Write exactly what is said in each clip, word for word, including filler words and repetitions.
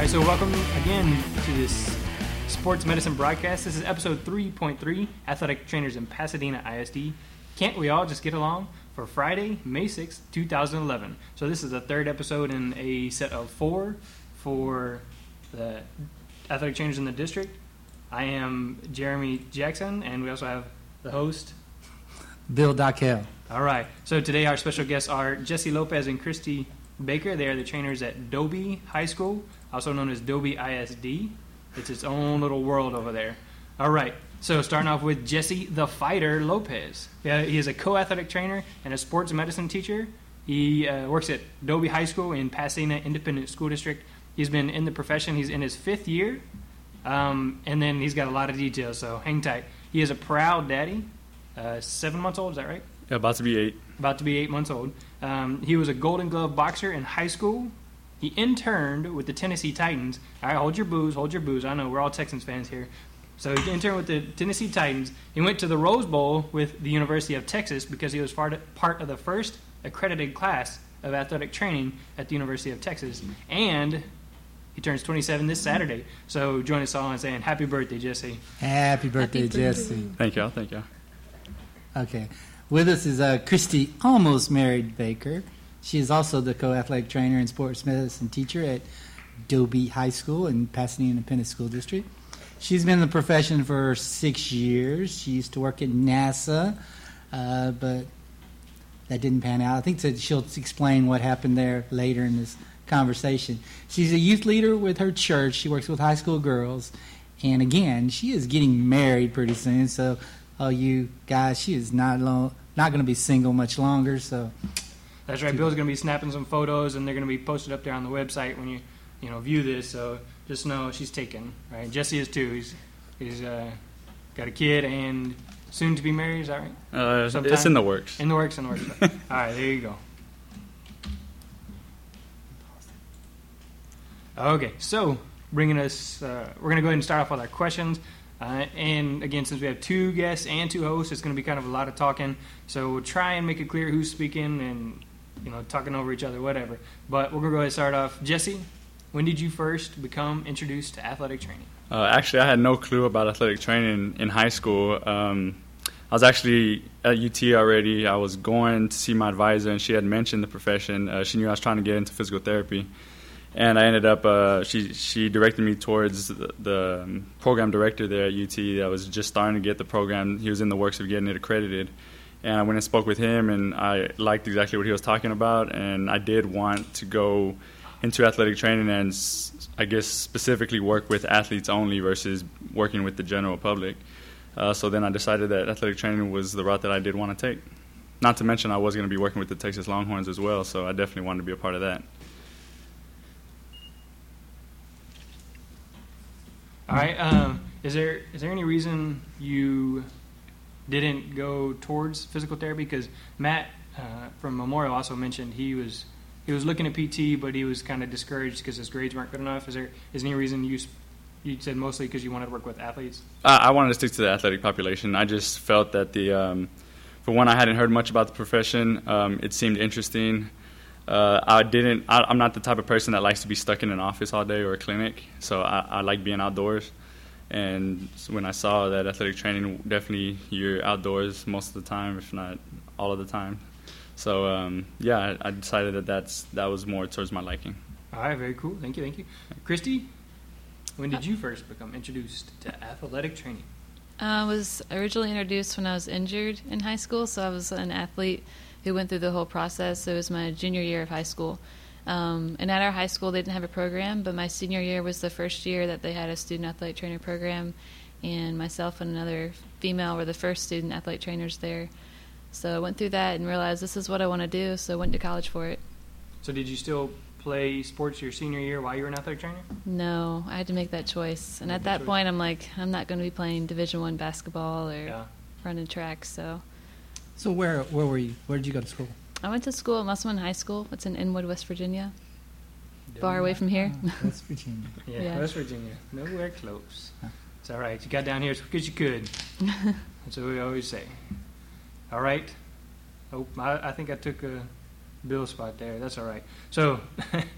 right, so welcome again to this sports medicine broadcast. This is episode three point three, Athletic Trainers in Pasadena I S D. Can't we all just get along? For Friday, May sixth, twenty eleven. So this is the third episode in a set of four for the Athletic Trainers in the district. I am Jeremy Jackson, and we also have the host, Bill Dockel. All right. So today our special guests are Jesse Lopez and Christy Baker. They are the trainers at Dobie High School, also known as Dobie I S D. It's its own little world over there. All right. So starting off with Jesse the Fighter Lopez. Yeah, he is a co-athletic trainer and a sports medicine teacher. He uh, works at Dobie High School in Pasadena Independent School District. He's been in the profession. He's in his fifth year. Um, and then he's got a lot of details, so hang tight. He is a proud daddy, uh, seven months old, is that right? Yeah, about to be eight. About to be eight months old. Um, he was a Golden Glove boxer in high school. He interned with the Tennessee Titans. All right, hold your booze, hold your booze. I know, we're all Texans fans here. So he interned with the Tennessee Titans. He went to the Rose Bowl with the University of Texas because he was part of the first accredited class of athletic training at the University of Texas. And he turns twenty-seven this Saturday. So join us all in saying happy birthday, Jesse. Happy birthday, Happy birthday. Jesse. Thank y'all. Thank y'all. Okay. With us is uh, Christy, almost married Baker. She is also the co-athletic trainer and sports medicine teacher at Dobie High School in Pasadena Independent School District. She's been in the profession for six years. She used to work at NASA, uh, but that didn't pan out. I think that she'll explain what happened there later in this conversation. She's a youth leader with her church. She works with high school girls. And again, she is getting married pretty soon. So, oh, you guys, she is not long, not going to be single much longer. So, that's right. Bill's going to be snapping some photos, and they're going to be posted up there on the website when you, you know, view this. So just know she's taken. Right? Jesse is too. He's he's uh, got a kid and soon to be married. Is that right? Uh, Sometime? It's in the works. In the works. In the works. All right. There you go. Okay. So bringing us, uh, we're going to go ahead and start off with our questions. Uh, and again, since we have two guests and two hosts, it's going to be kind of a lot of talking. So we'll try and make it clear who's speaking and, you know, talking over each other, whatever. But we're going to go ahead and start off. Jesse, when did you first become introduced to athletic training? Uh, actually, I had no clue about athletic training in high school. Um, I was actually at U T already. I was going to see my advisor, and she had mentioned the profession. Uh, she knew I was trying to get into physical therapy. And I ended up, uh, she she directed me towards the, the um, program director there at U T that was just starting to get the program. He was in the works of getting it accredited. And I went and spoke with him, and I liked exactly what he was talking about. And I did want to go into athletic training and, s- I guess, specifically work with athletes only versus working with the general public. Uh, so then I decided that athletic training was the route that I did want to take. Not to mention I was going to be working with the Texas Longhorns as well, so I definitely wanted to be a part of that. All right. Um, is there is there any reason you didn't go towards physical therapy? Because Matt uh, from Memorial also mentioned he was he was looking at P T, but he was kind of discouraged because his grades weren't good enough. Is there is there any reason you you said mostly because you wanted to work with athletes? I, I wanted to stick to the athletic population. I just felt that the um, for one, I hadn't heard much about the profession. Um, it seemed interesting. Uh, I didn't. I, I'm not the type of person that likes to be stuck in an office all day or a clinic. So I, I like being outdoors. And when I saw that athletic training, definitely you're outdoors most of the time, if not all of the time. So um, yeah, I, I decided that that's that was more towards my liking. All right, very cool. Thank you, thank you, Christy. When did you first become introduced to athletic training? I was originally introduced when I was injured in high school, so I was an athlete who went through the whole process. It was my junior year of high school. Um, and at our high school, they didn't have a program, but my senior year was the first year that they had a student athletic trainer program, and myself and another female were the first student athletic trainers there. So I went through that and realized this is what I want to do, so I went to college for it. So did you still play sports your senior year while you were an athletic trainer? No, I had to make that choice. And at that choice. point, I'm like, I'm not going to be playing Division One basketball or Yeah. running track, so... So where where were you? Where did you go to school? I went to school at Musselman High School. It's in Inwood, West Virginia. Far away from here. Oh, West Virginia. Yeah, Yeah. West Virginia. Nowhere close. Huh. It's all right. You got down here as quick as you could. That's what we always say. All right. Oh, I, I think I took a Bill spot there. That's all right. So,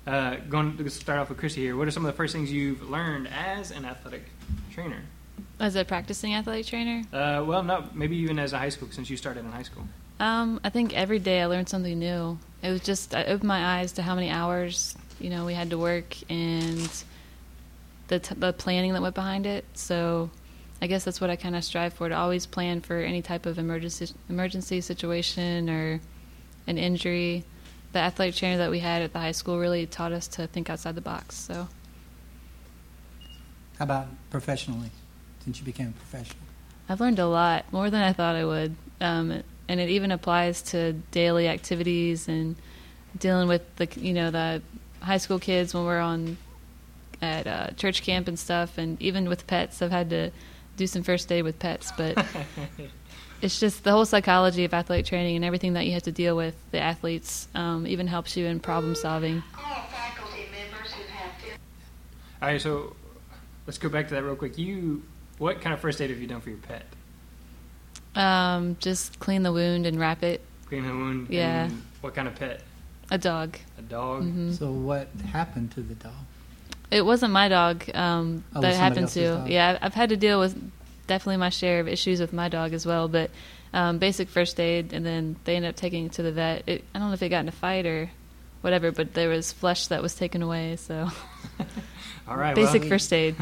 Uh, going to start off with Christy here. What are some of the first things you've learned as an athletic trainer? As a practicing athletic trainer, Uh, well, no, maybe even as a high school, since you started in high school. um, I think every day I learned something new. It was just, I opened my eyes to how many hours, you know, we had to work and the, t- the planning that went behind it. So I guess that's what I kind of strive for, to always plan for any type of emergency emergency situation or an injury. The athletic trainer that we had at the high school really taught us to think outside the box. So How about professionally, since you became a professional? I've learned a lot, more than I thought I would. Um, and it even applies to daily activities and dealing with the, you know, the high school kids when we're on at uh, church camp and stuff, and even with pets. I've had to do some first aid with pets, but it's just the whole psychology of athletic training and everything that you have to deal with the athletes um, even helps you in problem solving. All faculty members who have All right, so let's go back to that real quick. You, what kind of first aid have you done for your pet? Um, just clean the wound and wrap it. Clean the wound? Yeah. And what kind of pet? A dog. A dog? hmm So what happened to the dog? It wasn't my dog um, Oh, it that was it somebody happened else's to. dog. Yeah, I've had to deal with definitely my share of issues with my dog as well. But um, basic first aid, and then they ended up taking it to the vet. It, I don't know if it got in a fight or whatever, but there was flesh that was taken away. So All right, basic well, first aid.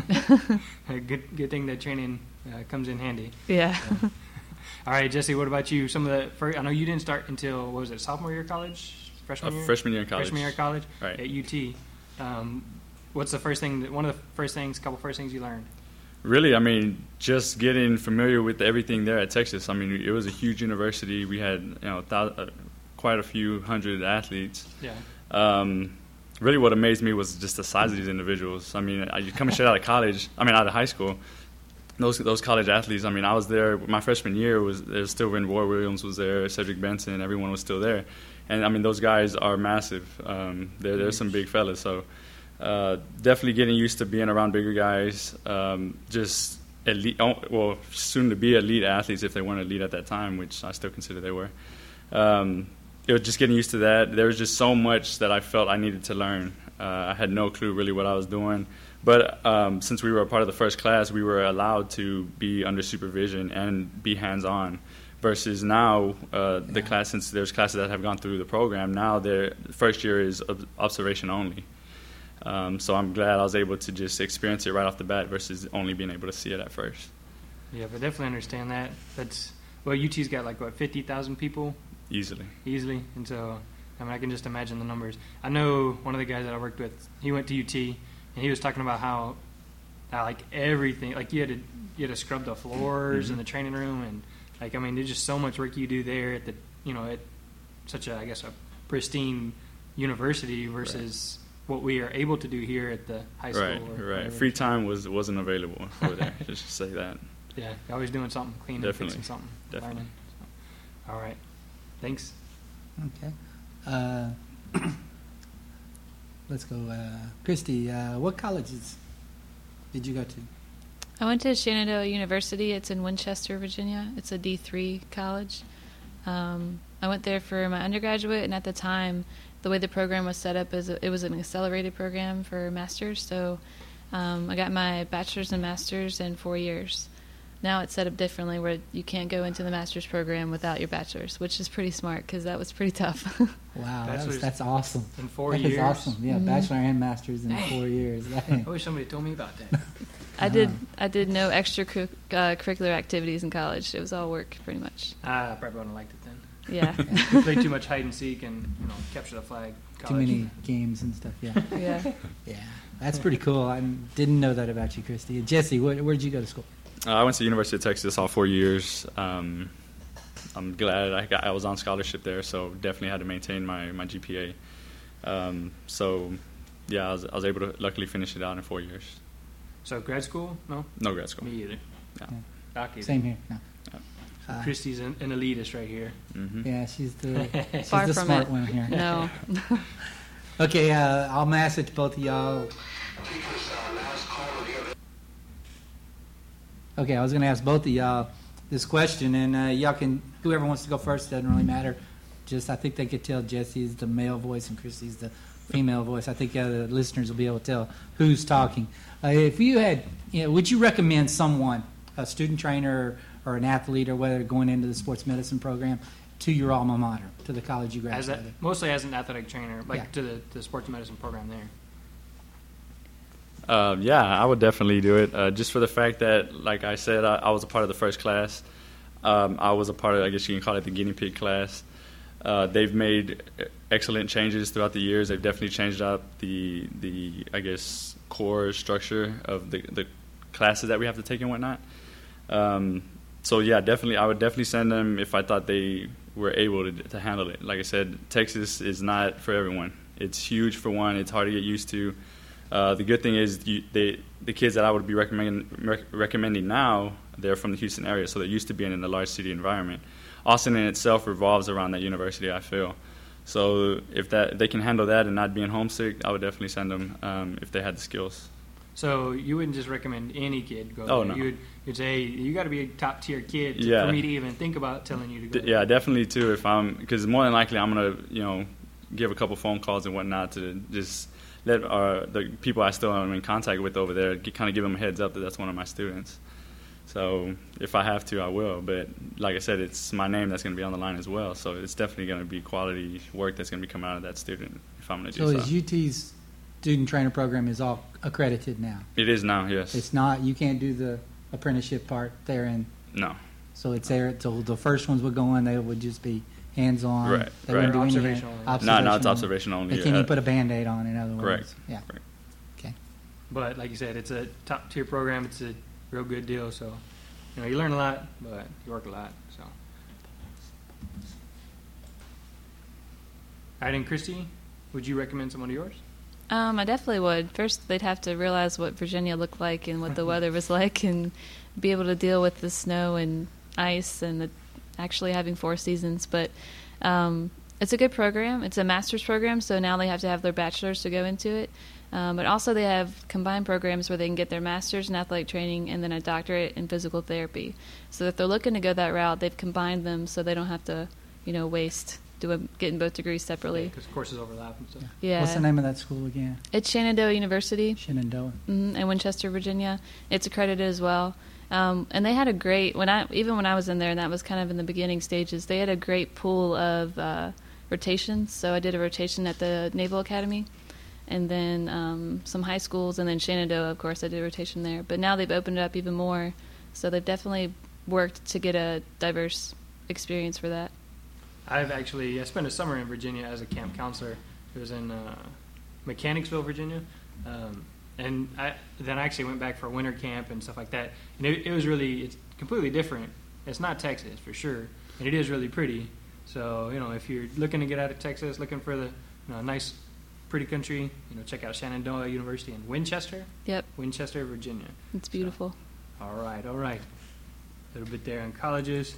a good, good thing that training uh, comes in handy. yeah. All right, Jesse, what about you? Some of the first, I know you didn't start until, what was it, sophomore year of college? Freshman Uh, year? freshman year in college. Freshman year of college Right. at U T. Um, what's the first thing, that, one of the first things, couple first things you learned? Really, I mean, just getting familiar with everything there at Texas. I mean, it was a huge university. We had, you know, thou- uh, quite a few hundred athletes. Yeah. Um, really, what amazed me was just the size of these individuals. I mean, I- you coming straight out of college, I mean, out of high school, those those college athletes. I mean, I was there my freshman year. Was there's still when Roy Williams was there, Cedric Benson, everyone was still there, and I mean, those guys are massive. Um, they're they're some big fellas. So uh, definitely getting used to being around bigger guys. Um, just elite, oh, well, soon to be elite athletes if they weren't elite at that time, which I still consider they were. Um, it was just getting used to that. There was just so much that I felt I needed to learn. Uh, I had no clue really what I was doing. But um, since we were a part of the first class, we were allowed to be under supervision and be hands-on. Versus now, uh, the Yeah. class, since there's classes that have gone through the program, now their first year is ob- observation only. Um, so I'm glad I was able to just experience it right off the bat versus only being able to see it at first. Yeah, but definitely understand that. That's, well, U T's got like, what, fifty thousand people Easily. easily? And so, I mean, I can just imagine the numbers. I know one of the guys that I worked with, he went to U T, and he was talking about how, how like, everything, like, you had to, you had to scrub the floors Mhm. in the training room, and, like, I mean, there's just so much work you do there at the, you know, at such a, I guess, a pristine university versus what we are able to do here at the high school. Right, or right. whatever. Free time was, wasn't available over there. Just to say that. Yeah, you're always doing something, cleaning, Definitely. fixing something, Definitely. learning. So, all right, thanks. Okay. Uh, let's go. Uh, Christy, uh, what colleges did you go to? I went to Shenandoah University. It's in Winchester, Virginia. It's a D three college. Um, I went there for my undergraduate, and at the time, the way the program was set up is it was an accelerated program for masters. So um, I got my bachelor's and master's in four years. Now it's set up differently, where you can't go into the master's program without your bachelor's, which is pretty smart because that was pretty tough. Wow, that's, Bachelor's that's awesome. In four That years. is awesome. Yeah, Mhm. bachelor and master's in Dang. four years. I wish somebody told me about that. I did. Uh-huh. I did no extra cu- uh, curricular activities in college. It was all work, pretty much. Ah, I probably wouldn't have liked it then. Yeah, We played too much hide and seek and, you know, capture the flag. Too College. many games and stuff. Yeah, yeah. yeah, that's pretty cool. I didn't know that about you, Christy. Jesse, where, where did you go to school? Uh, I went to the University of Texas all four years. Um, I'm glad I, got, I was on scholarship there, so definitely had to maintain my, my G P A. Um, so, yeah, I was, I was able to luckily finish it out in four years. So grad school? No? No grad school. Me either. Yeah. Okay. Same here. No. Yeah. Uh, Christy's an, an elitist right here. hmm yeah, she's the she's Far the from smart it. one here. No. Okay, uh, I'll message both of y'all. Okay, I was going to ask both of y'all this question, and uh, y'all can, whoever wants to go first, doesn't really matter. Just, I think they could tell Jesse's the male voice and Christy's the female voice. I think uh, the listeners will be able to tell who's talking. Uh, if you had, you know, would you recommend someone, a student trainer or an athlete or whether going into the sports medicine program, to your alma mater, to the college you As graduated? a, mostly as an athletic trainer, like Yeah. to the, the sports medicine program there. Uh, yeah, I would definitely do it. Uh, just for the fact that, like I said, I, I was a part of the first class. Um, I was a part of, I guess you can call it the guinea pig class. Uh, they've made excellent changes throughout the years. They've definitely changed up the, the I guess, core structure of the, the classes that we have to take and whatnot. Um, so, yeah, definitely, I would definitely send them if I thought they were able to, to handle it. Like I said, Texas is not for everyone. It's huge for one. It's hard to get used to. Uh, the good thing is you, they, the kids that I would be recommending, rec- recommending now, they're from the Houston area, so they're used to being in a large city environment. Austin in itself revolves around that university, I feel. So if that if they can handle that and not being homesick, I would definitely send them um, if they had the skills. So you wouldn't just recommend any kid go Oh, there. no. You would, you'd say, you got to be a top-tier kid to- Yeah. for me to even think about telling you to go D- there. yeah, definitely too. If I'm because more than likely I'm gonna you know give a couple phone calls and whatnot to just let uh, the people I still am in contact with over there kind of give them a heads up that that's one of my students. So if I have to, I will. But like I said, it's my name that's going to be on the line as well. So it's definitely going to be quality work that's going to be coming out of that student if I'm going to So do so. is U T's student trainer program is all accredited now? It is now, yes. It's not, you can't do the apprenticeship part there, and no. so it's there. So the first ones would go in, they would just be hands-on. Right, They right. wouldn't do any Observational. hand- No, no, it's observational. observation only. They can't Uh, even put a Band-Aid on, in other words. Correct. Yeah. Correct. Okay. But like you said, it's a top-tier program. It's a real good deal. So, you know, you learn a lot, but you work a lot. So, all right, and Christy, would you recommend someone of yours? Um, I definitely would. First, they'd have to realize what Virginia looked like and what the weather was like, and be able to deal with the snow and ice and the, actually having four seasons. But um, it's a good program. It's a master's program, so now they have to have their bachelor's to go into it. Um, but also they have combined programs where they can get their master's in athletic training and then a doctorate in physical therapy. So if they're looking to go that route, they've combined them so they don't have to, you know, waste doing getting both degrees separately. Because courses overlap and stuff. Yeah, What's the name of that school again? it's Shenandoah University. Shenandoah. Mm-hmm, in Winchester, Virginia. It's accredited as well. Um, and they had a great when I even when I was in there, and that was kind of in the beginning stages. They had a great pool of uh, rotations. So I did a rotation at the Naval Academy, and then um, some high schools, and then Shenandoah. Of course, I did a rotation there. But now they've opened it up even more. So they've definitely worked to get a diverse experience for that. I've actually I spent a summer in Virginia as a camp counselor. It was in uh, Mechanicsville, Virginia, um, and I, then I actually went back for winter camp and stuff like that. And it, it was really it's completely different. It's not Texas for sure, and it is really pretty. So you know, if you're looking to get out of Texas, looking for the you know nice, pretty country, you know, check out Shenandoah University in Winchester, Yep, Winchester, Virginia. it's beautiful. All right, all right. A little bit there on colleges.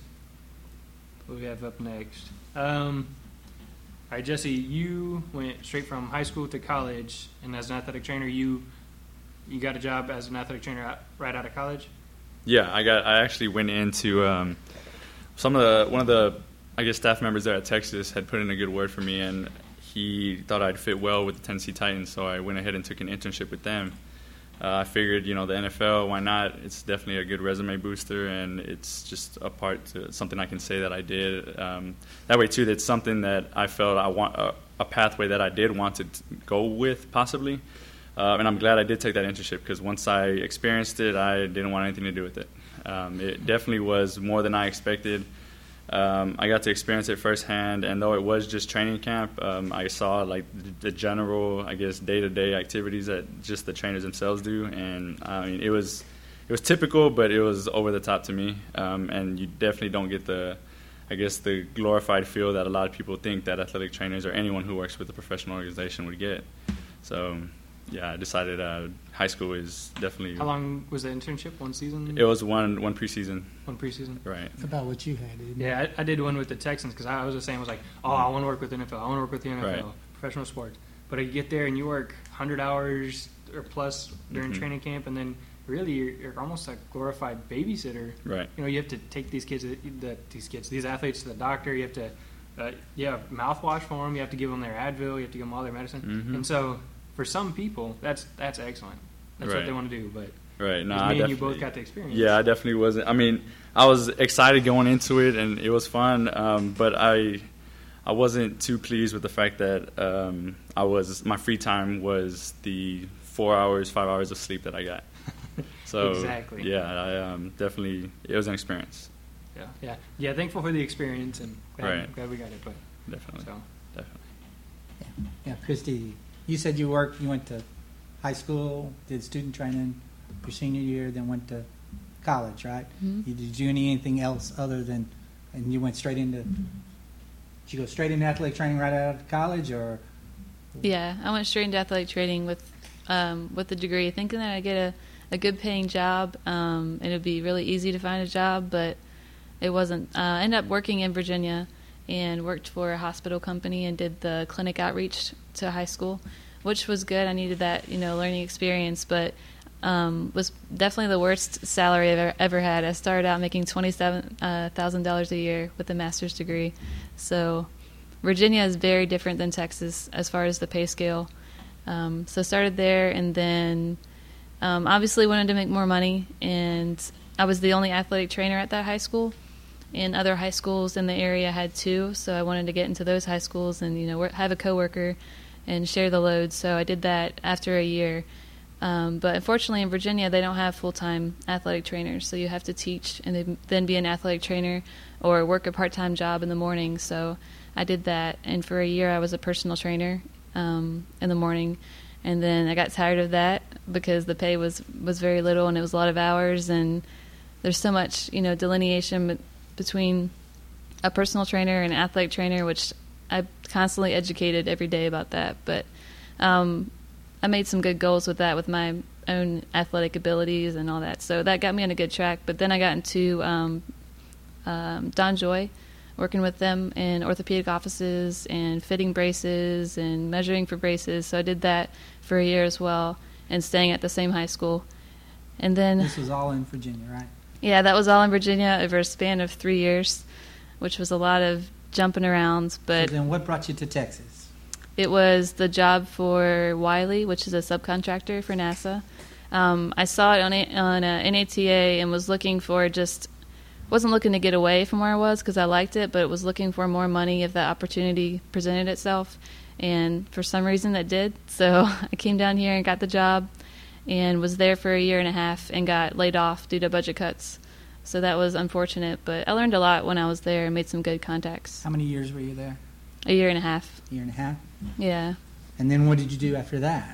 What do we have up next? Um, all right, Jesse, you went straight from high school to college, and as an athletic trainer, you you got a job as an athletic trainer out, right out of college. Yeah, I got. I actually went into um, some of the one of the I guess staff members there at Texas had put in a good word for me, and he thought I'd fit well with the Tennessee Titans, so I went ahead and took an internship with them. Uh, I figured, you know, the N F L, why not? It's definitely a good resume booster, and it's just a part to something I can say that I did. Um, that way, too, that's something that I felt I want a, a pathway that I did want to t- go with, possibly. Uh, and I'm glad I did take that internship because once I experienced it, I didn't want anything to do with it. Um, it definitely was more than I expected. Um, I got to experience it firsthand, and though it was just training camp, um, I saw like the, the general, I guess, day-to-day activities that just the trainers themselves do, and I mean, it was it was typical, but it was over the top to me, um, and you definitely don't get the, I guess, the glorified feel that a lot of people think that athletic trainers or anyone who works with a professional organization would get. So, yeah, I decided uh, high school is definitely. How long was the internship? One season? It was one one preseason, one preseason. right? It's about what you had, isn't it? Yeah, I, I did one with the Texans because I was the same. I was like, oh, I want to work with the N F L. I want to work with the N F L, Right. professional sports. But you get there and you work one hundred hours or plus during Mhm. training camp, and then really you're, you're almost a glorified babysitter. Right. You know, you have to take these kids, the, these kids, these athletes to the doctor. You have to uh, yeah, mouthwash for them. You have to give them their Advil. You have to give them all their medicine. Mhm. And so, for some people, that's that's excellent. That's what Right. they want to do. But Right. No, me I and you definitely- both got the experience. Yeah, I definitely wasn't. I mean, I was excited going into it, and it was fun. Um, but I, I wasn't too pleased with the fact that um, I was my free time was the four hours, five hours of sleep that I got. So Exactly. yeah, I um, definitely it was an experience. Yeah, yeah, yeah. Thankful for the experience, and glad, Right. glad we got it. But Definitely, so definitely. Yeah, Christy, you said you worked, you went to high school, did student training your senior year, then went to college, right? Mhm. You, did you do anything else other than, and you went straight into, did you go straight into athletic training right out of college, or? Yeah, I went straight into athletic training with um, with the degree, thinking that I'd get a, a good paying job, um, and it'd be really easy to find a job, but it wasn't. Uh, I ended up working in Virginia and worked for a hospital company and did the clinic outreach to high school, which was good. I needed that, you know, learning experience, but um, was definitely the worst salary I've ever, ever had. I started out making twenty-seven thousand dollars a year with a master's degree, so Virginia is very different than Texas as far as the pay scale. Um, so started there, and then um, obviously wanted to make more money, and I was the only athletic trainer at that high school, and other high schools in the area had two, so I wanted to get into those high schools and, you know, work, have a coworker and share the load. So I did that after a year. Um, but unfortunately in Virginia, they don't have full-time athletic trainers, so you have to teach and then- then be an athletic trainer or work a part-time job in the morning. So I did that, and for a year I was a personal trainer um, in the morning, and then I got tired of that because the pay was, was very little and it was a lot of hours, and there's so much, you know, delineation be- between a personal trainer and an athletic trainer, which I constantly educated every day about that. But um, I made some good goals with that, with my own athletic abilities and all that. So that got me on a good track. But then I got into um, um, Don Joy, working with them in orthopedic offices and fitting braces and measuring for braces. So I did that for a year as well, and staying at the same high school. And then, This was all in Virginia, right? yeah, that was all in Virginia over a span of three years, which was a lot of jumping around. But So then what brought you to Texas? it was the job for Wiley, which is a subcontractor for NASA. Um, I saw it on a, on a N A T A and was looking for just, wasn't looking to get away from where I was because I liked it, but was looking for more money if that opportunity presented itself. And for some reason that did. So I came down here and got the job and was there for a year and a half and got laid off due to budget cuts. So that was unfortunate, but I learned a lot when I was there and made some good contacts. How many years were you there? A year and a half, Year and a half? yeah. And then what did you do after that?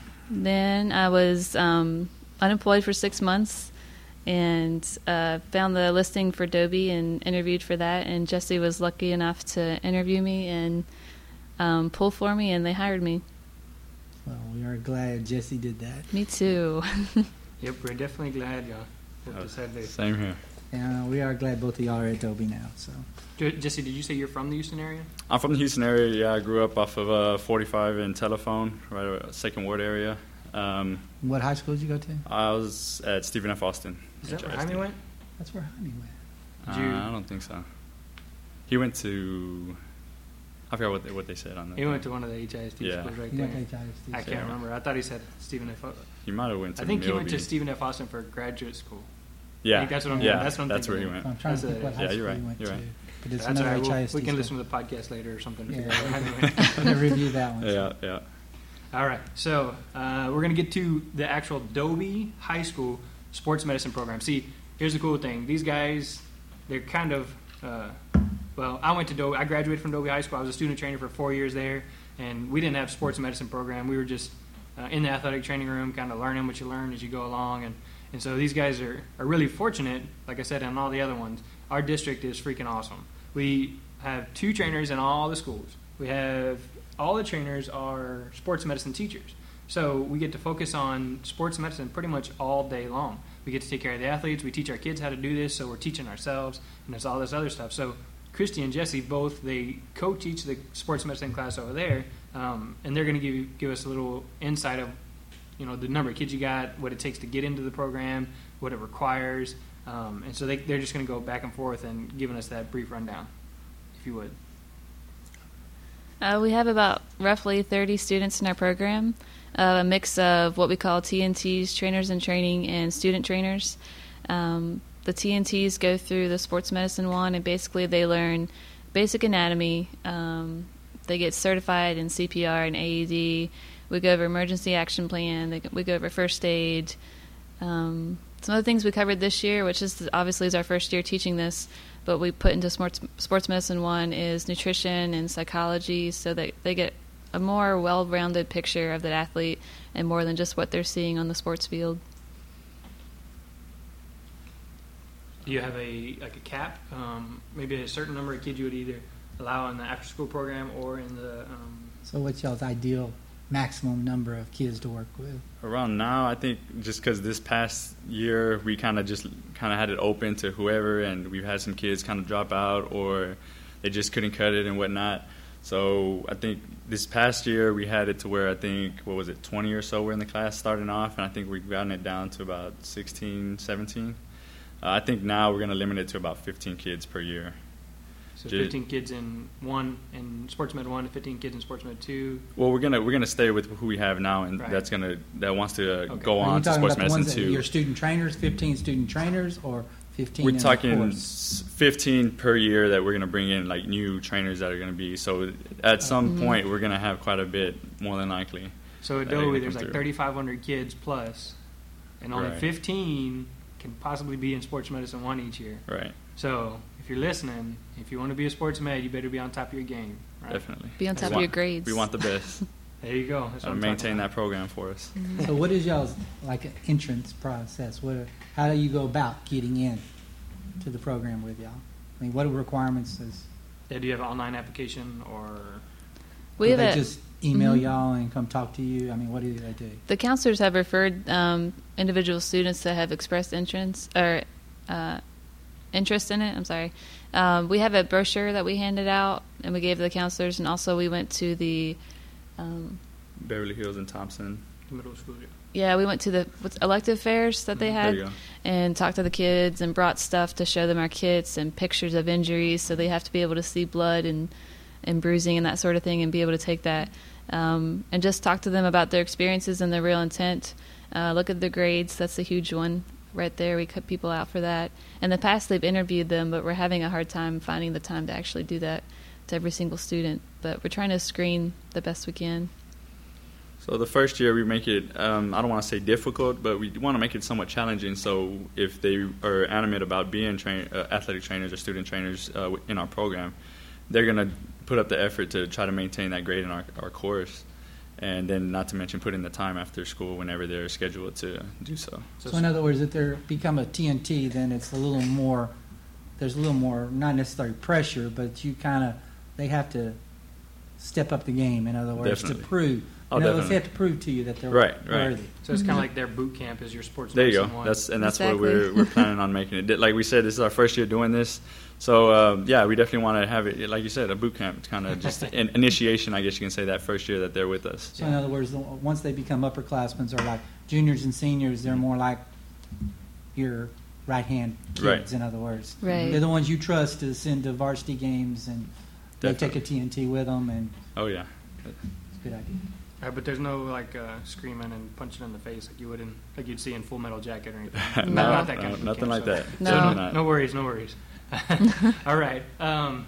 Then I was um, unemployed for six months and uh, found the listing for Dobie and interviewed for that. And Jesse was lucky enough to interview me and um, pull for me, and they hired me. Well, we are glad Jesse did that. Me too. yep, we're definitely glad y'all Uh, both decided to. Same here. Yeah, we are glad both of y'all are at Dobie now. So J- Jesse, did you say you're from the Houston area? I'm from the Houston area. Yeah, I grew up off of uh, forty-five and Telephone, right, uh, Second Ward area. Um, what high school did you go to? I was at Stephen F. Austin. Is that where H I S D. Jaime went? That's where Honey went. Uh, Did you- I don't think so. He went to. I forgot what they, what they said on that. He went to one of the H I S D Yeah. schools right He there. went to H I S D. I Yeah. can't remember. I thought he said Stephen F. O- He might have went to. I think he went to Milby. Stephen F. Austin for graduate school. Yeah, I think that's what I'm- yeah, that's what I'm that's where he thinking. went. I'm trying That's to think a- what high yeah, school you're right, he went you're to. right. But it's That's all another right. We'll- H I S D we can school. listen to the podcast later or something. to Yeah, figure out how he we're went. gonna review that one. Yeah, yeah. All right, so uh, we're going to get to the actual Dobie High School sports medicine program. See, here's the cool thing. These guys, they're kind of, uh, well, I went to Dobie. I graduated from Dobie High School. I was a student trainer for four years there, and we didn't have sports medicine program. We were just uh, in the athletic training room, kind of learning what you learn as you go along. And, and so these guys are, are really fortunate, like I said, on all the other ones. Our district is freaking awesome. We have two trainers in all the schools. We have all the trainers are sports medicine teachers. So we get to focus on sports medicine pretty much all day long. We get to take care of the athletes. We teach our kids how to do this, so we're teaching ourselves, and there's all this other stuff. So Christy and Jesse both, they co-teach the sports medicine class over there, um, and they're going to give give us a little insight of, you know, the number of kids you got, what it takes to get into the program, what it requires, um, and so they, they're just going to go back and forth and giving us that brief rundown, if you would. Uh, we have about roughly thirty students in our program, uh, a mix of what we call T N Ts, trainers in training, and student trainers. Um, the T N Ts go through the sports medicine one, and basically they learn basic anatomy. Um, they get certified in C P R and A E D. We go over emergency action plan. They, we go over first aid. Um, some of the things we covered this year, which is obviously is our first year teaching this, but we put into sports sports medicine one is nutrition and psychology, so that they get a more well-rounded picture of the athlete and more than just what they're seeing on the sports field. Do you have a like a cap? Um, maybe a certain number of kids you would either allow in the after-school program or in the. Um, So what's y'all's ideal maximum number of kids to work with? Around now, I think just because this past year we kind of just kind of had it open to whoever, and we've had some kids kind of drop out or they just couldn't cut it and whatnot. So I think this past year we had it to where I think, what was it, twenty or so were in the class starting off, and I think we've gotten it down to about sixteen, seventeen. Uh, I think now we're going to limit it to about fifteen kids per year. so Did- fifteen kids in one in sports med one, fifteen kids in sports med two. Well, we're gonna we're gonna stay with who we have now, and Right. that's gonna that wants to uh, Okay. go Are you on to talking sports about the medicine ones that too. your student trainers, fifteen student trainers, or fifteen We're in the talking course? s- fifteen per year that we're going to bring in, like new trainers that are going to be. So at some Mhm. point, we're going to have quite a bit, more than likely. So at That they're Dovey, gonna there's come like through. thirty-five hundred kids plus, and only Right. fifteen can possibly be in sports medicine one each year. Right, So if you're listening, if you want to be a sports med, you better be on top of your game. Right? definitely. Be on We top of want- your grades. We want the best. There you go. That's what uh, I'm maintain talking that about. program for us. So what is y'all's like entrance process? What? How do you go about getting in to the program with y'all? I mean, what are requirements? Is Yeah, do you have an online application or? We do have they a, just email Mhm. y'all and come talk to you? I mean, what do they do? the counselors have referred um, individual students that have expressed entrance or uh, interest in it. I'm sorry. Um, we have a brochure that we handed out and we gave the counselors, and also we went to the um, Beverly Hills and Thompson. Middle school. Yeah. yeah we went to the what's, elective fairs that they There had you go. and talked to the kids and brought stuff to show them our kits and pictures of injuries, so they have to be able to see blood and and bruising and that sort of thing and be able to take that um, and just talk to them about their experiences and their real intent. Uh, look at the grades. That's a huge one right there. We cut people out for that. In the past, they've interviewed them, but we're having a hard time finding the time to actually do that to every single student. But we're trying to screen the best we can. So the first year we make it, um, I don't want to say difficult, but we want to make it somewhat challenging. So if they are animate about being train, uh, athletic trainers or student trainers uh, w- in our program, they're going to put up the effort to try to maintain that grade in our, our course. And then not to mention put in the time after school whenever they're scheduled to do so. So in other words, if they become a T N T, then it's a little more. There's a little more, not necessarily pressure, but you kind of they have to step up the game. In other words, Definitely. to prove. Oh, in other words, definitely. they have to prove to you that they're Right, right. worthy. So it's kind of like their boot camp is your sports. There you go. medicine one. That's and that's Exactly. what we're we're planning on making it. Like we said, this is our first year doing this, so um, yeah, we definitely want to have it, like you said, a boot camp, kind of just an initiation, I guess you can say, that first year that they're with us. So in other words, the- once they become upperclassmen or like juniors and seniors, they're more like your right hand kids. Right. In other words, Right. they're the ones you trust to send to varsity games, and they take a Definitely. T N T with them, and Oh yeah, it's a good idea. Uh, but there's no like uh, screaming and punching in the face like you would in like you'd see in Full Metal Jacket or anything. No, not that no, kind of boot nothing camp, like so- that. No. So Certainly no, not. no worries, no worries. All right. Um,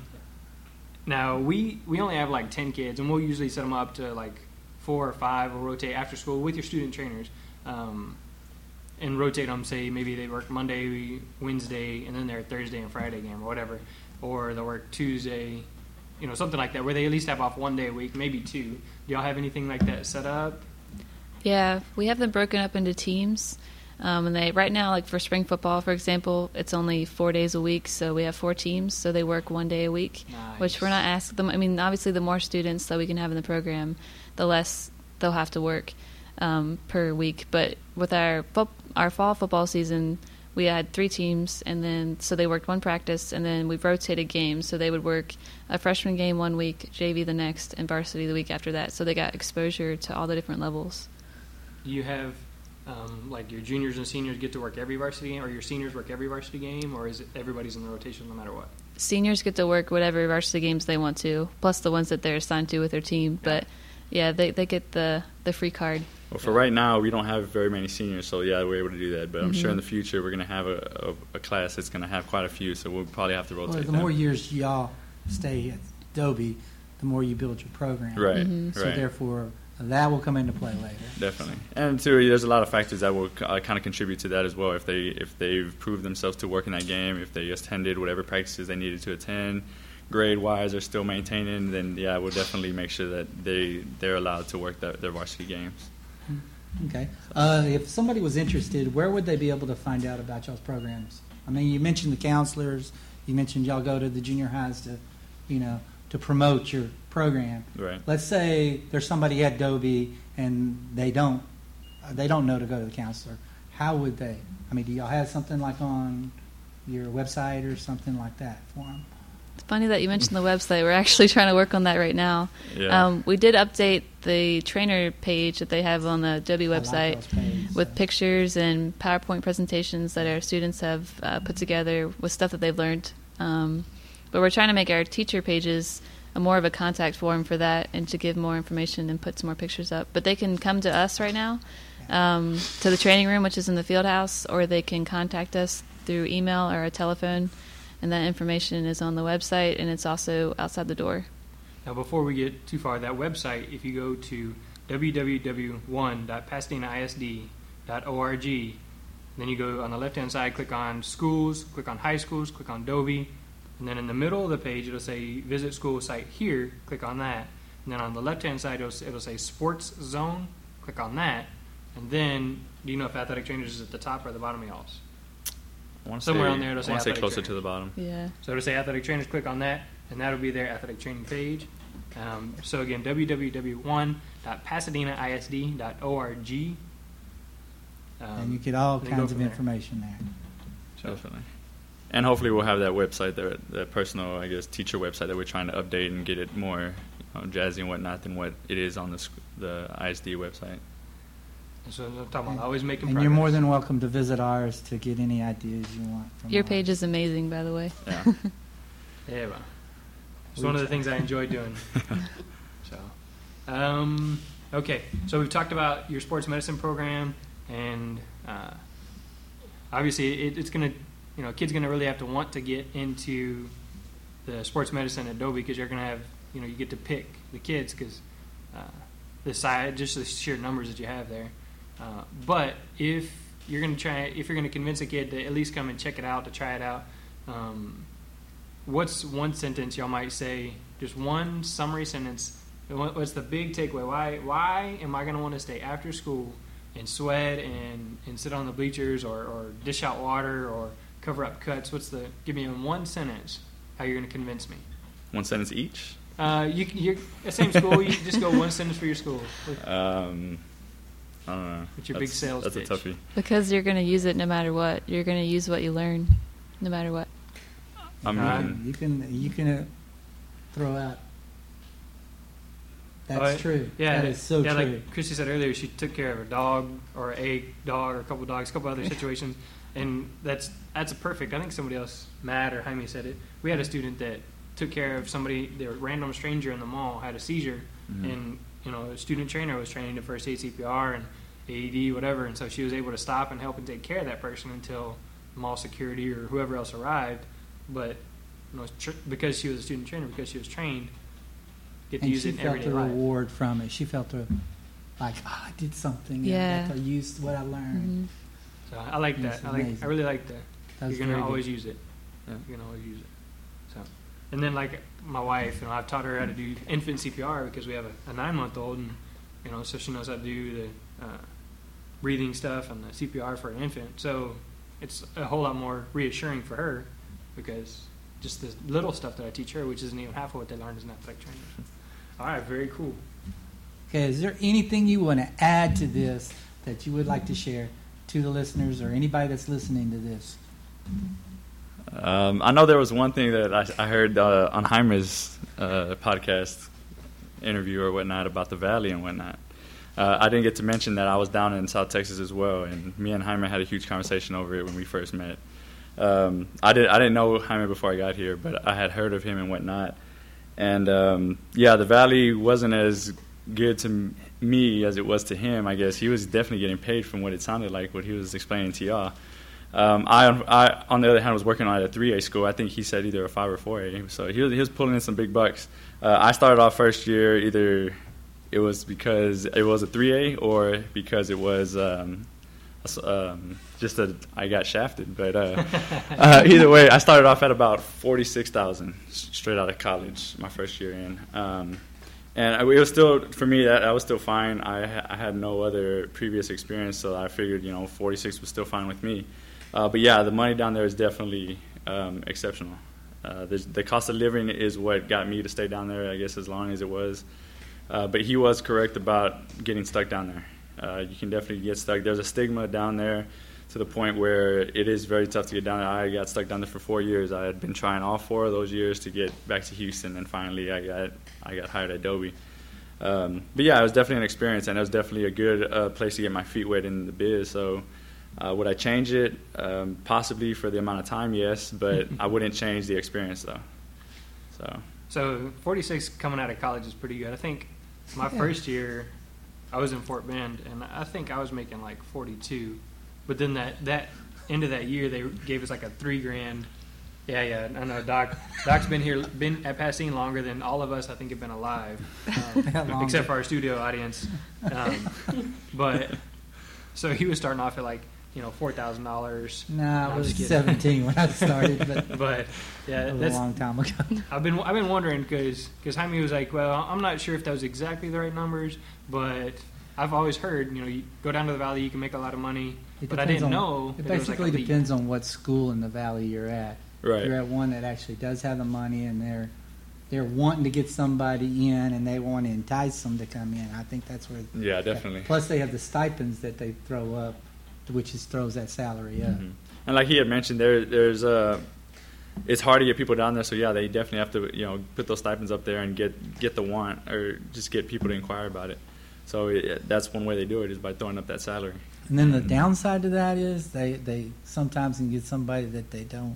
now we we only have like ten kids, and we'll usually set them up to like four or five. We'll rotate after school with your student trainers, um, and rotate them. Say maybe they work Monday, Wednesday, and then their Thursday and Friday game or whatever, or they'll work Tuesday, you know, something like that, where they at least have off one day a week, maybe two. Do y'all have anything like that set up? Yeah, we have them broken up into teams. Um, and they right now, like for spring football, for example, it's only four days a week, so we have four teams, so they work one day a week, which we're not asking them. I mean, obviously, the more students that we can have in the program, the less they'll have to work um, per week. But with our fo- our fall football season, we had three teams, and then so they worked one practice, and then we rotated games, so they would work a freshman game one week, J V the next, and varsity the week after that. So they got exposure to all the different levels. Do you have um, like your juniors and seniors get to work every varsity game, or your seniors work every varsity game, or is it everybody's in the rotation no matter what? seniors get to work whatever varsity games they want to, plus the ones that they're assigned to with their team. But yeah, they they get the the free card. Well, for right now, we don't have very many seniors, so yeah, we're able to do that. But I'm Mm-hmm. sure in the future we're going to have a, a, a class that's going to have quite a few, so we'll probably have to rotate Well, the them. more years y'all stay at Dobie, the more you build your program. Right, Mhm. So right. therefore, that will come into play later. Definitely, and too, there's a lot of factors that will uh, kind of contribute to that as well. If they if they've proved themselves to work in that game, if they attended whatever practices they needed to attend, grade wise they're still maintaining, then yeah, we'll definitely make sure that they they're allowed to work their, their varsity games. Okay. Uh, if somebody was interested, where would they be able to find out about y'all's programs? I mean, you mentioned the counselors. You mentioned y'all go to the junior highs to, you know, to promote your program. Right. Let's say there's somebody at Dobie and they don't, they don't know to go to the counselor. How would they? I mean, do y'all have something like on your website or something like that for them? It's funny that you mentioned the website. We're actually trying to work on that right now. Yeah. Um, we did update the trainer page that they have on the Dobie I like website those pages, with so. pictures and PowerPoint presentations that our students have uh, put together with stuff that they've learned. Um, but we're trying to make our teacher pages a more of a contact forum for that and to give more information and put some more pictures up. But they can come to us right now, um, to the training room, which is in the field house, or they can contact us through email or a telephone. And that information is on the website, and it's also outside the door. Now, before we get too far, that website, if you go to w w w dot one dot pasadena i s d dot org, then you go on the left-hand side, click on schools, click on high schools, click on Dobie, and then in the middle of the page, it'll say visit school site here, click on that. And then on the left-hand side, it'll, it'll say sports zone, click on that. And then, do you know if athletic trainers is at the top or the bottom of y'all's? I wanna Somewhere say, on there it'll I say wanna say athletic closer trainer. to the bottom. Yeah. So it'll say athletic trainers, click on that, and that'll be their athletic training page. Um, so again, w w w dot one dot pasadena i s d dot org. Um, And you get all then go kinds of from there. information there. So, Definitely. And hopefully we'll have that website, that, that personal, I guess, teacher website that we're trying to update and get it more you know, jazzy and whatnot than what it is on the sc- the I S D website. so I'm talking about always making And progress. you're more than welcome to visit ours to get any ideas you want from Your ours. page is amazing, by the way. Yeah. Yeah, well, it's one of the things I enjoy doing. So, um, okay. So we've talked about your sports medicine program, and uh, obviously it, it's gonna, you know, a kid's gonna really have to want to get into the sports medicine at Dobie because you're gonna have, you know, you get to pick the kids because uh, the size, just the sheer numbers that you have there. Uh, but if you're gonna try, if you're gonna convince a kid to at least come and check it out, to try it out. Um, What's one sentence y'all might say? Just one summary sentence. What- What's the big takeaway? Why? Why am I going to want to stay after school and sweat and, and sit on the bleachers or, or dish out water or cover up cuts? What's the? Give me in one sentence how you're going to convince me. One sentence each. Uh, you you're at same school. You just go one sentence for your school. Um, I don't know. What's your big That's- sales That's pitch? a toughie. Because you're going to use it no matter what. You're going to use what you learn no matter what. I mean, Uh, You can you can uh, throw out. That's Oh, true. Yeah, that is so yeah, true. like Christy said earlier, she took care of a dog or a dog or a couple dogs, a couple other situations, and that's that's a perfect. I think somebody else, Matt or Jaime, said it. We had a student that took care of somebody, their random stranger in the mall had a seizure, Mhm. and you know, a student trainer was training to first aid, C P R, and A E D, whatever, and so she was able to stop and help and take care of that person until mall security or whoever else arrived. But you know, tr- because she was a student trainer, because she was trained, get to and use she it in felt everyday a life. reward from it. She felt a, like, oh, I did something. Yeah. I got to use what I learned. Mhm. So I like That's that. I like. I amazing. really like that. That was You're gonna very always good. use it. Yeah. You're gonna always use it. So, and then like my wife, you know, I've taught her how to do infant C P R because we have a, a nine month old, and you know, so she knows how to do the uh, breathing stuff and the C P R for an infant. So it's a whole lot more reassuring for her because just the little stuff that I teach her, which isn't even half of what they learned as an athletic trainer. All right, very cool. Okay, is there anything you want to add to this that you would like to share to the listeners or anybody that's listening to this? Um, I know there was one thing that I, I heard uh, on Jaime's uh, podcast interview or whatnot about the Valley and whatnot. Uh, I didn't get to mention that I was down in South Texas as well, and me and Jaime had a huge conversation over it when we first met. Um, I did I didn't know Jaime before I got here, but I had heard of him and whatnot. And um, yeah, the Valley wasn't as good to m- me as it was to him. I guess he was definitely getting paid from what it sounded like, what he was explaining to y'all. Um, I, I, on the other hand, was working on at a three A school. I think he said either a five or four A. So he was, he was pulling in some big bucks. Uh, I started off first year, either it was because it was a three A or because it was um, a, um, just a I got shafted. But uh, uh, either way, I started off at about forty-six thousand straight out of college my first year in. Um, and it was still, for me, that, that was still fine. I, I had no other previous experience, so I figured, you know, forty-six was still fine with me. Uh, but yeah, the money down there is definitely um, exceptional. Uh, the cost of living is what got me to stay down there, I guess, as long as it was. Uh, but he was correct about getting stuck down there. Uh, you can definitely get stuck. There's a stigma down there to the point where it is very tough to get down there. I got stuck down there for four years. I had been trying all four of those years to get back to Houston, and finally I got I got hired at Dobie. Um, but yeah, it was definitely an experience, and it was definitely a good uh, place to get my feet wet in the biz. So. Uh, would I change it? Um, possibly for the amount of time, yes, but I wouldn't change the experience, though. So, So forty-six coming out of college is pretty good. I think my Yeah. first year, I was in Fort Bend, and I think I was making like forty-two. But then that, that end of that year, they gave us like a three grand. Yeah, yeah, I know. Doc, Doc's been here, been at Pasadena longer than all of us, I think, have been alive, um, Longer. except for our studio audience. Um, but so he was starting off at like, you know, four thousand dollars. Nah, No, I was just kidding. seventeen when I started, but But yeah, that was that's a long time ago. I've been I've been wondering because because Jaime was like, well, I'm not sure if that was exactly the right numbers, but I've always heard, you know, you go down to the Valley, you can make a lot of money, It but I depends didn't on- know. It that was like basically a leap. depends on what school in the Valley you're at. right. If you're at one that actually does have the money and they're they're wanting to get somebody in and they want to entice them to come in. I think that's where. Yeah, definitely. Plus, they have the stipends that they throw up, which is throws that salary up. Mhm. And like he had mentioned, there, there's uh, it's hard to get people down there. So yeah, they definitely have to, you know, put those stipends up there and get get the want or just get people to inquire about it. So it, that's one way they do it is by throwing up that salary. And then the downside to that is they, they sometimes can get somebody that they don't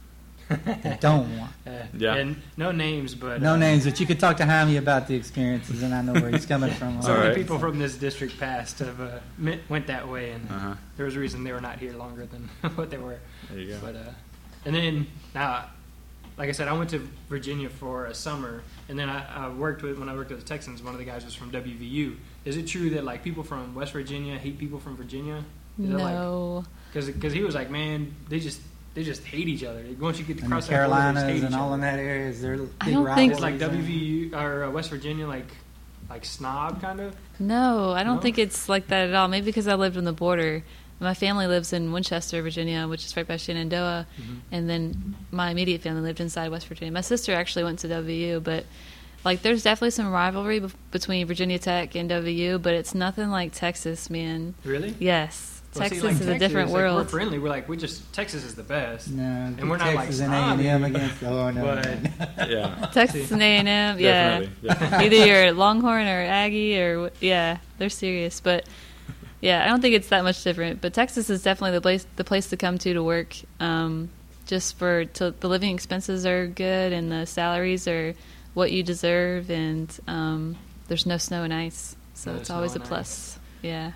they don't want. Uh, Yeah. And no names, but No uh, names, but you could talk to Jaime about the experiences, and I know where he's coming from. So All many right. people from this district past have uh, met, went that way, and Uh huh. there was a reason they were not here longer than what they were. There you go. But uh, and then now, like I said, I went to Virginia for a summer, and then I, I worked with when I worked with the Texans. One of the guys was from W V U. Is it true that like people from West Virginia hate people from Virginia? Is it like No. because he was like, man, they just they just hate each other. Once you get to And the cross that border, they just Carolinas hate and each all other. in that area, is there big I don't think- It's like rivalries W there? V U or uh, West Virginia, like like snob kind of. No, I don't No? think it's like that at all. Maybe because I lived on the border. My family lives in Winchester, Virginia, which is right by Shenandoah, Mhm. and then my immediate family lived inside West Virginia. My sister actually went to W U, but like there's definitely some rivalry be- between Virginia Tech and W U, but it's nothing like Texas, man. Really? Yes, Well, see, Texas like, is a Texas, different like, world. We're friendly. We're like we just Texas is the best. No, And we're not like Texas and A and M snobby, against. Oh no, but- no. Yeah. Texas and A and M, yeah. Definitely. definitely. Either you're Longhorn or Aggie, or wh- yeah, they're serious. But yeah, I don't think it's that much different. But Texas is definitely the place the place to come to to work. Um, just for to, the living expenses are good and the salaries are what you deserve, and um, there's no snow and ice, so No it's snow always a and plus. Yeah.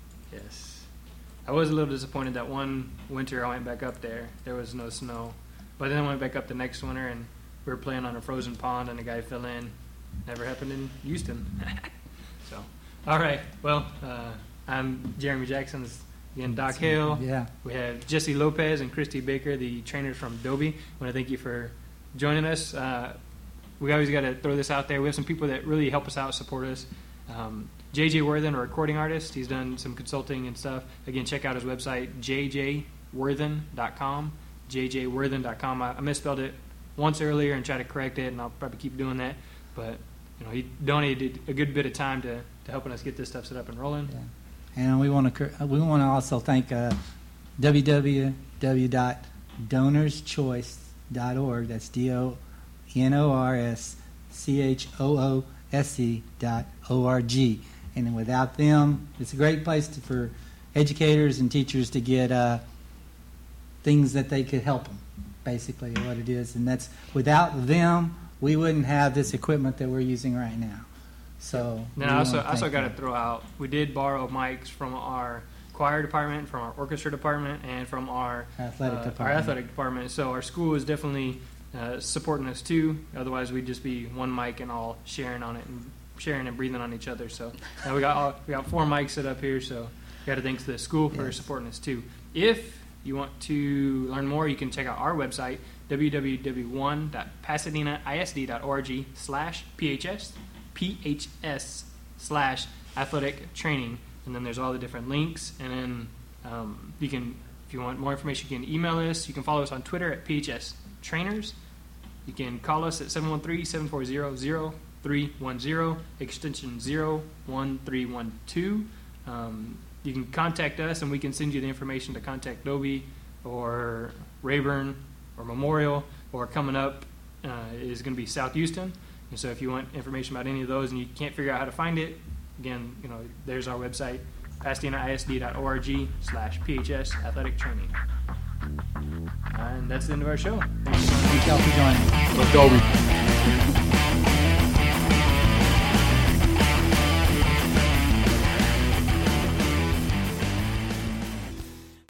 Yes. I was a little disappointed that one winter I went back up there. There was no snow. But then I went back up the next winter and we were playing on a frozen pond and a guy fell in. Never happened in Houston. So, all right. Well, uh, I'm Jeremy Jackson's again, Doc Hill. Yeah. We have Jesse Lopez and Christy Baker, the trainers from Dobie. I want to thank you for joining us. Uh, we always got to throw this out there. We have some people that really help us out, support us. Um, J J Worthen, a recording artist. He's done some consulting and stuff. Again, check out his website, j j worthen dot com. j j worthen dot com. I, I misspelled it once earlier and tried to correct it, and I'll probably keep doing that. But you know, he donated a good bit of time to, to helping us get this stuff set up and rolling. Yeah. And we want to we want to also thank uh, w w w dot donors choice dot org. That's D O N O R S C H O O S E dot O R G. And then without them, it's a great place to, for educators and teachers to get uh, things that they could help them, basically what it is. And that's, without them, we wouldn't have this equipment that we're using right now. So Then we I also wanna also thank got to them. throw out. We did borrow mics from our choir department, from our orchestra department, and from our Athletic uh, department. Our athletic department. So our school is definitely uh, supporting us too. Otherwise, we'd just be one mic and all sharing on it and sharing and breathing on each other. So now we got all, we got four mics set up here. So got to thank the school for Yes. supporting us too. If you want to learn more, you can check out our website, w w w one dot pasadena I S D dot org slash P H S, P H S slash athletic training. And then there's all the different links. And then um, you can, if you want more information, you can email us. You can follow us on Twitter at P H S Trainers. You can call us at seven one three, seven four zero, zero three one zero, extension zero one three one two. Um, you can contact us, and we can send you the information to contact Dobie or Rayburn or Memorial, or coming up uh, is going to be South Houston. And so if you want information about any of those and you can't figure out how to find it, again, you know, there's our website, pasadena I S D dot org slash P H S athletic training. And that's the end of our show. Thanks for joining. Thank y'all for joining. Let's go.